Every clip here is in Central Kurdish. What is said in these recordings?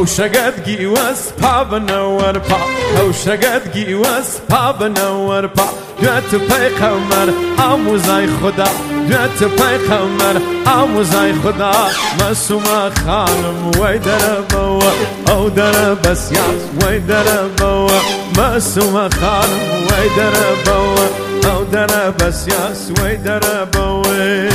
هوشقد قيوس بابنا وربا هوشقد قيوس بابنا وربا دوات پیغمبر آموزای خدا دوات پیغمبر آموزای خدا مسوما خانم وای در بوا او در بسیاس وای در بوا مسوما خانم وای در بوا او در بسیاس وای در بوا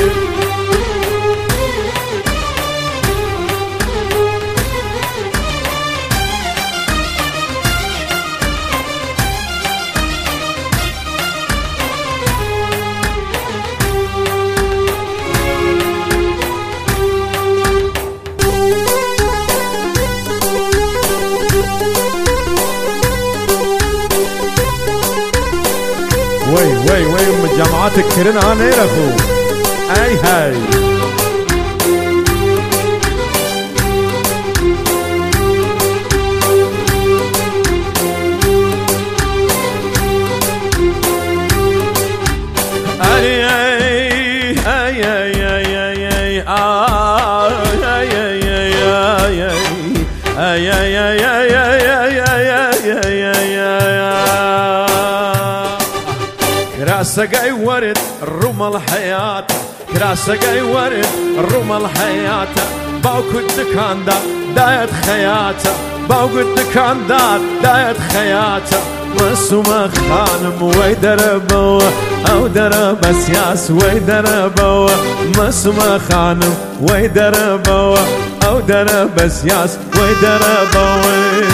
وي من جامعات كرين انا يرفو اي هاي كراسة ورد الرمل حياة كراسة ورد الرمل حياة باوكو الدكان دايت خياته باوكو الدكان دايت خياته مسوما خانم ويدر بوا او در بسياس ويدر بوا مسوما خانم ويدر بوا او در بسياس ويدر بوا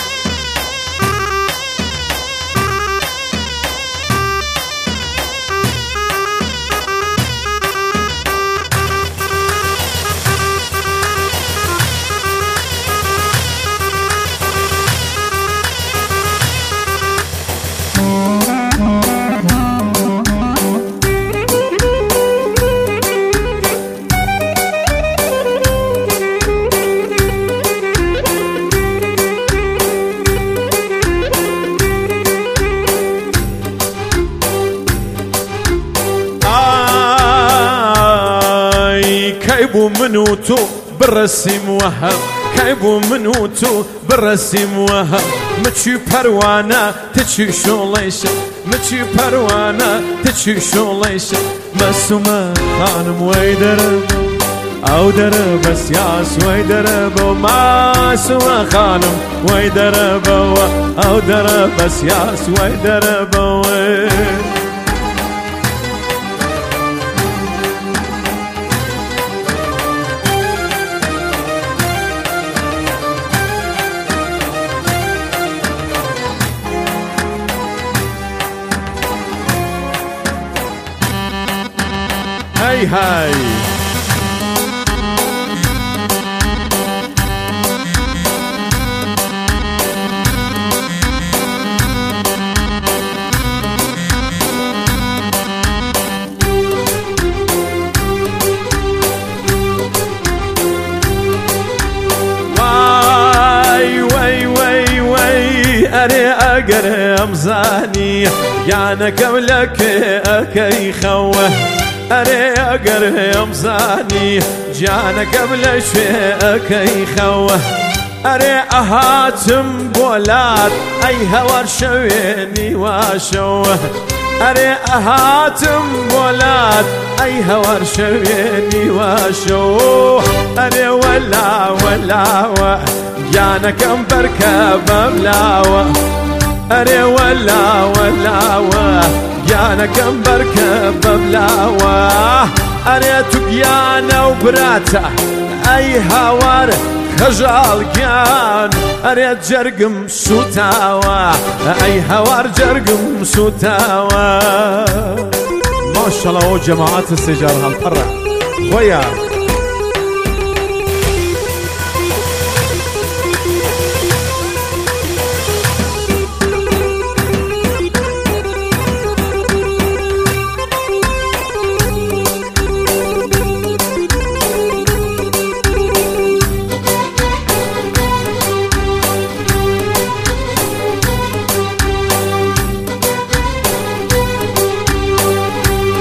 كيبو منوتو بالرسم وهم كيبو منوتو بالرسم وهم متشي بروانا تشي شوليش متشي بروانا تشي شوليش مسوما خانم ويدر او در بسياس ويدر بو مسوما خانم ويدر بو او در بسياس ويدر بو هاي هاي أري أقر أمزاني يانا قبلك أكي خوه أري أقر أمزاني جانا قبل شوي خوه أري أهاتم بولاد أي هور شويني واشوه أري أهاتم بولاد أي هور شويني واشوه أري ولا جانا كم بركب ملاوة أري ولا جانا كم بركب ملاوة أري تقيانا وبراته أي هوار خجال كان أري جرقم سوتاوة أي هوار جرقم سوتاوة ما شاء الله جماعات السجار هالقرة خويا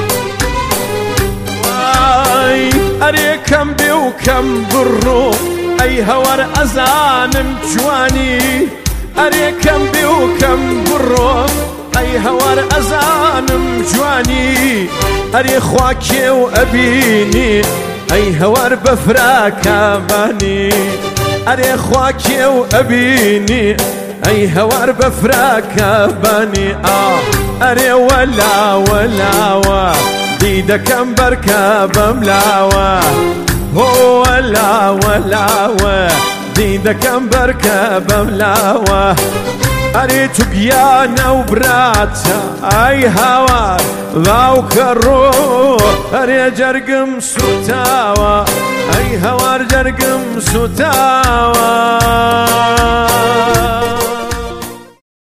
أري كم بي وكم برو أي هور أزانم جواني أري كم بيو كم برو أي هور أزانم جواني أري خواكي وأبيني أي هور بفراكا باني أري خواكي وأبيني أي هور بفراكا باني أري ولا ولا ديدا كم بركة ملاوة هو ولا ولا ديدا كم بركة ملاوة أري تقيانا وبراتا أي هوا ذاو كرو أري جرقم ستاوة أي هوار جرقم ستاوة